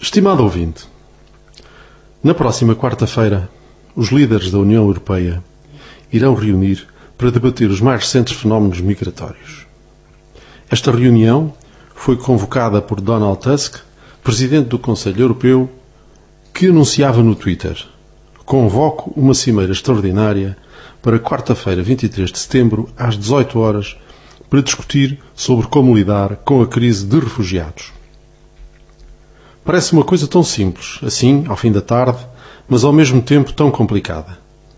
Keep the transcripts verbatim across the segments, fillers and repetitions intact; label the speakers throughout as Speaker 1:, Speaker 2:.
Speaker 1: Estimado ouvinte, na próxima quarta-feira, os líderes da União Europeia irão reunir para debater os mais recentes fenómenos migratórios. Esta reunião foi convocada por Donald Tusk, presidente do Conselho Europeu, que anunciava no Twitter: convoco uma cimeira extraordinária para quarta-feira, vinte e três de setembro, às dezoito horas, para discutir sobre como lidar com a crise de refugiados. Parece uma coisa tão simples, assim, ao fim da tarde, mas ao mesmo tempo tão complicada.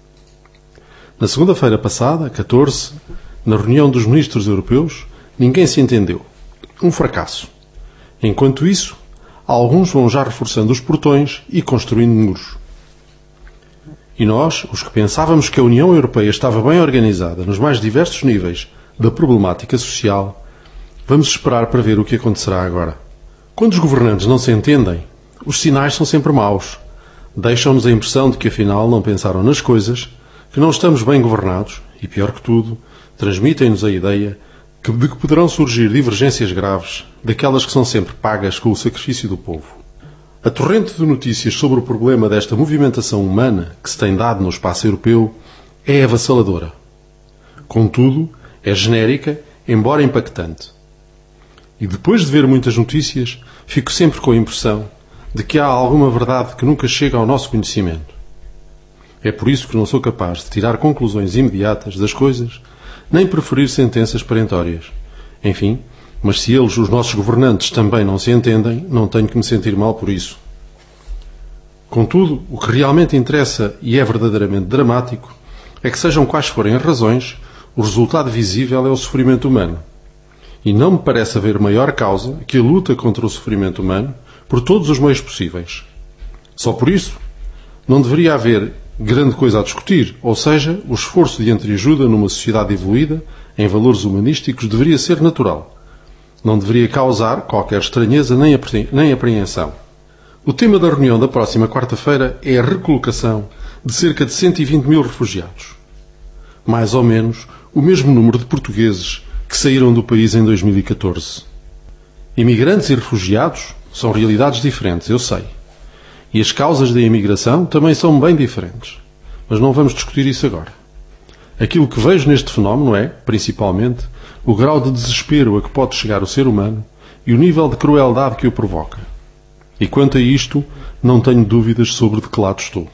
Speaker 1: Na segunda-feira passada, catorze, na reunião dos ministros europeus, ninguém se entendeu. Um fracasso. Enquanto isso, alguns vão já reforçando os portões e construindo muros. E nós, os que pensávamos que a União Europeia estava bem organizada nos mais diversos níveis da problemática social, vamos esperar para ver o que acontecerá agora. Quando os governantes não se entendem, os sinais são sempre maus. Deixam-nos a impressão de que afinal não pensaram nas coisas, que não estamos bem governados e, pior que tudo, transmitem-nos a ideia de que poderão surgir divergências graves, daquelas que são sempre pagas com o sacrifício do povo. A torrente de notícias sobre o problema desta movimentação humana que se tem dado no espaço europeu é avassaladora. Contudo, é genérica, embora impactante. E depois de ver muitas notícias, fico sempre com a impressão de que há alguma verdade que nunca chega ao nosso conhecimento. É por isso que não sou capaz de tirar conclusões imediatas das coisas, nem preferir sentenças perentórias. Enfim, mas se eles, os nossos governantes, também não se entendem, não tenho que me sentir mal por isso. Contudo, o que realmente interessa e é verdadeiramente dramático é que, sejam quais forem as razões, o resultado visível é o sofrimento humano. E não me parece haver maior causa que a luta contra o sofrimento humano por todos os meios possíveis. Só por isso, não deveria haver grande coisa a discutir, ou seja, o esforço de entreajuda numa sociedade evoluída, em valores humanísticos, deveria ser natural. Não deveria causar qualquer estranheza nem apreensão. O tema da reunião da próxima quarta-feira é a recolocação de cerca de cento e vinte mil refugiados. Mais ou menos o mesmo número de portugueses que saíram do país em dois mil e catorze. Imigrantes e refugiados são realidades diferentes, eu sei. E as causas da imigração também são bem diferentes. Mas não vamos discutir isso agora. Aquilo que vejo neste fenómeno é, principalmente, o grau de desespero a que pode chegar o ser humano e o nível de crueldade que o provoca. E quanto a isto, não tenho dúvidas sobre de que lado estou.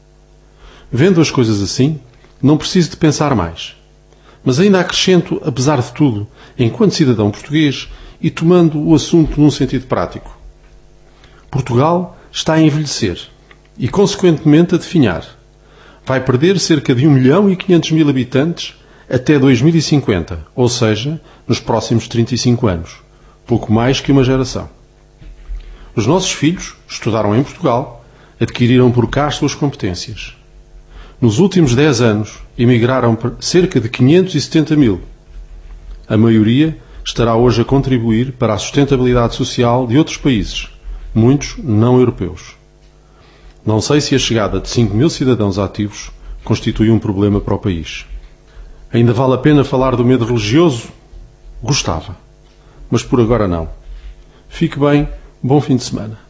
Speaker 1: Vendo as coisas assim, não preciso de pensar mais. Mas ainda acrescento, apesar de tudo, enquanto cidadão português e tomando o assunto num sentido prático. Portugal está a envelhecer e, consequentemente, a definhar. Vai perder cerca de um milhão e quinhentos mil habitantes até dois mil e cinquenta, ou seja, nos próximos trinta e cinco anos. Pouco mais que uma geração. Os nossos filhos estudaram em Portugal, adquiriram por cá as suas competências. Nos últimos dez anos, emigraram cerca de quinhentos e setenta mil. A maioria estará hoje a contribuir para a sustentabilidade social de outros países, muitos não europeus. Não sei se a chegada de cinco mil cidadãos ativos constitui um problema para o país. Ainda vale a pena falar do medo religioso? Gostava. Mas por agora não. Fique bem, bom fim de semana.